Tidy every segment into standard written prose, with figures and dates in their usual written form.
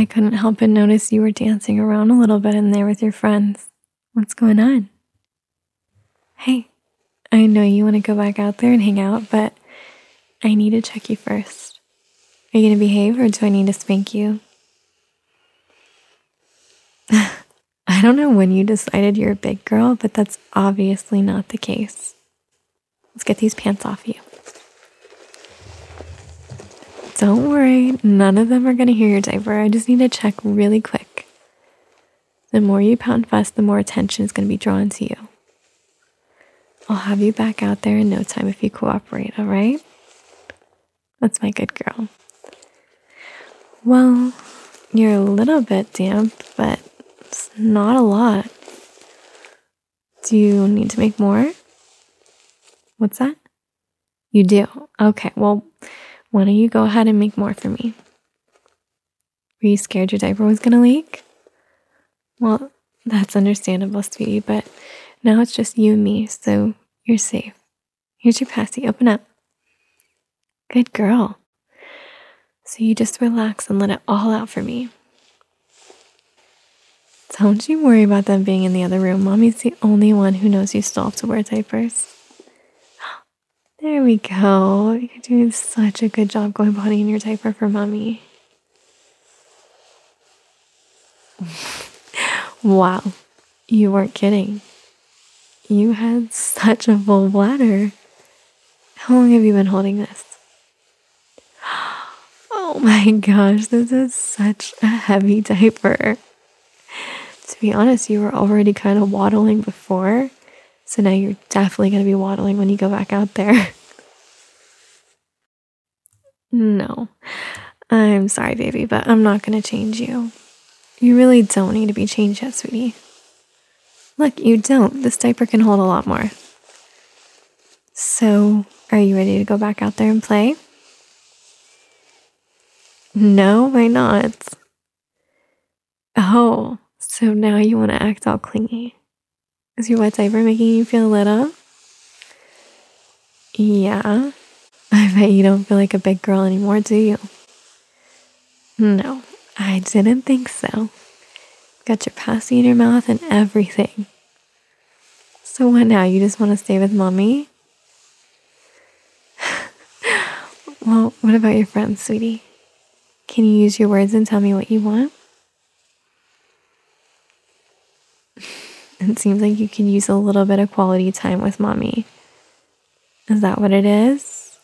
couldn't help but notice you were dancing around a little bit in there with your friends. What's going on? Hey, I know you want to go back out there and hang out, but I need to check you first. Are you going to behave or do I need to spank you? I don't know when you decided you're a big girl, but that's obviously not the case. Let's get these pants off you. Don't worry, none of them are going to hear your diaper. I just need to check really quick. The more you pound fuss, the more attention is going to be drawn to you. I'll have you back out there in no time if you cooperate, all right? That's my good girl. Well, you're a little bit damp, but it's not a lot. Do you need to make more? What's that? You do? Okay, well, why don't you go ahead and make more for me? Were you scared your diaper was gonna leak? Well, that's understandable, sweetie, but now it's just you and me, so you're safe. Here's your passy, open up. Good girl. So you just relax and let it all out for me. Don't you worry about them being in the other room. Mommy's the only one who knows you still have to wear diapers. There we go. You're doing such a good job going potty in your diaper for mommy. Wow, you weren't kidding. You had such a full bladder. How long have you been holding this? Oh my gosh, this is such a heavy diaper. To be honest, you were already kind of waddling before, so now you're definitely going to be waddling when you go back out there. No, I'm sorry, baby, but I'm not going to change you. You really don't need to be changed yet, sweetie. Look, you don't. This diaper can hold a lot more. So, are you ready to go back out there and play? No, why not? Oh, so now you want to act all clingy. Is your wet diaper making you feel lit up? Yeah. I bet you don't feel like a big girl anymore, do you? No, I didn't think so. Got your passy in your mouth and everything. So what now? You just want to stay with mommy? Well, what about your friends, sweetie? Can you use your words and tell me what you want? It seems like you could use a little bit of quality time with mommy. Is that what it is?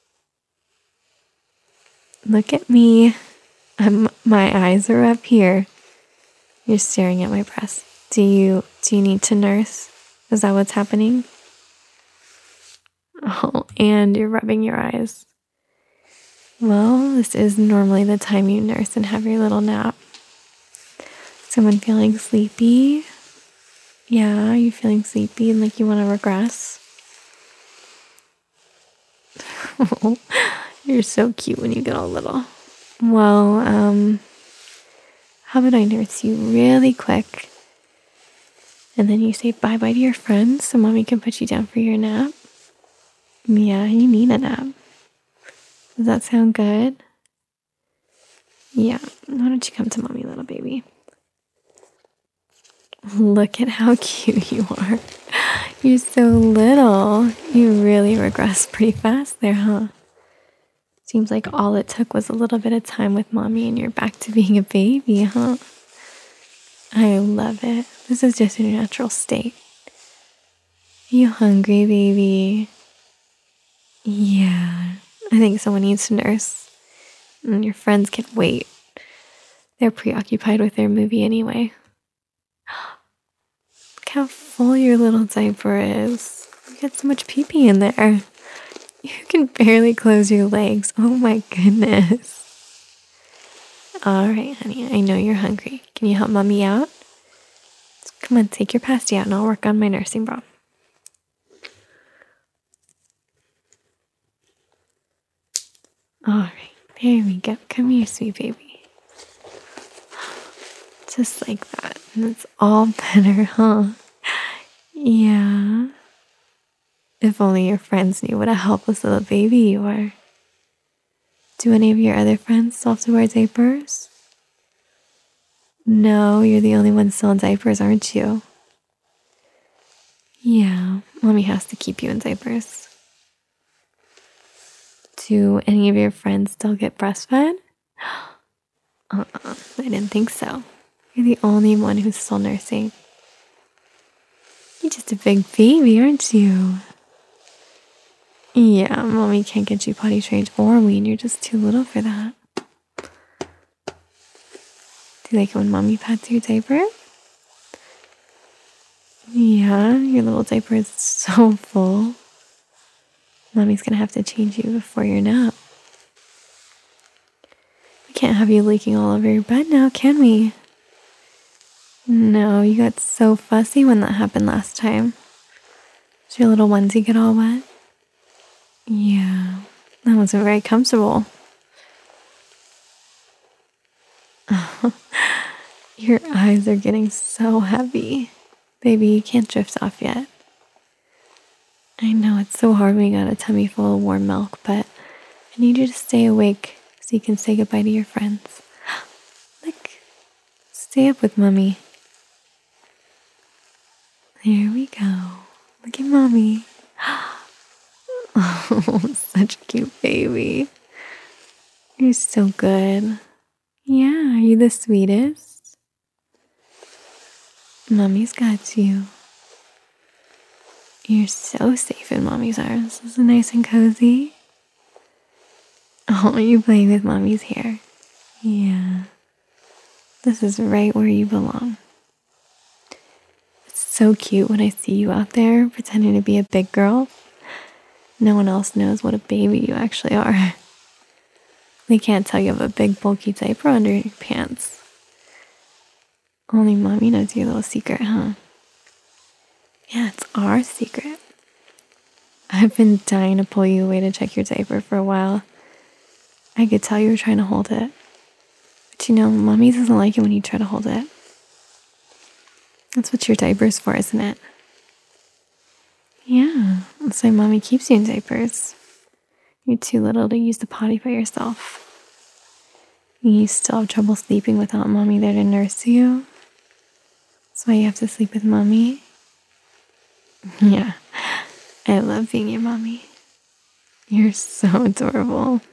Look at me. My eyes are up here. You're staring at my breast. Do you need to nurse? Is that what's happening? Oh, and you're rubbing your eyes. Well, this is normally the time you nurse and have your little nap. Someone feeling sleepy? Yeah, are you feeling sleepy and like you want to regress? Oh, you're so cute when you get all little. Well, how about I nurse you really quick? And then you say bye-bye to your friends so mommy can put you down for your nap? Yeah, you need a nap. Does that sound good? Yeah, why don't you come to mommy, little baby? Look at how cute you are. You're so little. You really regressed pretty fast there, huh? Seems like all it took was a little bit of time with mommy and you're back to being a baby, huh? I love it. This is just your natural state. Are you hungry, baby? Yeah, I think someone needs to nurse. And your friends can wait. They're preoccupied with their movie anyway. Look how full your little diaper is. You got so much pee-pee in there. You can barely close your legs. Oh my goodness. All right, honey, I know you're hungry. Can you help mommy out? Come on, take your pasty out and I'll work on my nursing bra. All right, there we go. Come here, sweet baby. Just like that. And it's all better, huh? Yeah. If only your friends knew what a helpless little baby you are. Do any of your other friends still have to wear diapers? No, you're the only one still in diapers, aren't you? Yeah, mommy has to keep you in diapers. Do any of your friends still get breastfed? I didn't think so. You're the only one who's still nursing. You're just a big baby, aren't you? Yeah, mommy can't get you potty trained or wean. You're just too little for that. Do you like it when mommy pats your diaper? Yeah, your little diaper is so full. Mommy's gonna have to change you before your nap. We can't have you leaking all over your bed now, can we? No, you got so fussy when that happened last time. Did your little onesie get all wet? Yeah, that wasn't very comfortable. Your eyes are getting so heavy. Baby, you can't drift off yet. I know it's so hard when you got a tummy full of warm milk, but I need you to stay awake so you can say goodbye to your friends. Look, stay up with mommy. There we go. Look at mommy. Oh, such a cute baby. You're so good. Yeah, are you the sweetest? Mommy's got you. You're so safe in mommy's arms. Is it nice and cozy? Oh, you playing with mommy's hair. Yeah. This is right where you belong. It's so cute when I see you out there pretending to be a big girl. No one else knows what a baby you actually are. They can't tell you have a big bulky diaper under your pants. Only mommy knows your little secret, huh? Yeah, it's our secret. I've been dying to pull you away to check your diaper for a while. I could tell you were trying to hold it. But you know, mommy doesn't like it when you try to hold it. That's what your diaper's for, isn't it? Yeah, that's why mommy keeps you in diapers. You're too little to use the potty by yourself. You still have trouble sleeping without mommy there to nurse you. That's why you have to sleep with mommy. Yeah, I love being your mommy. You're so adorable.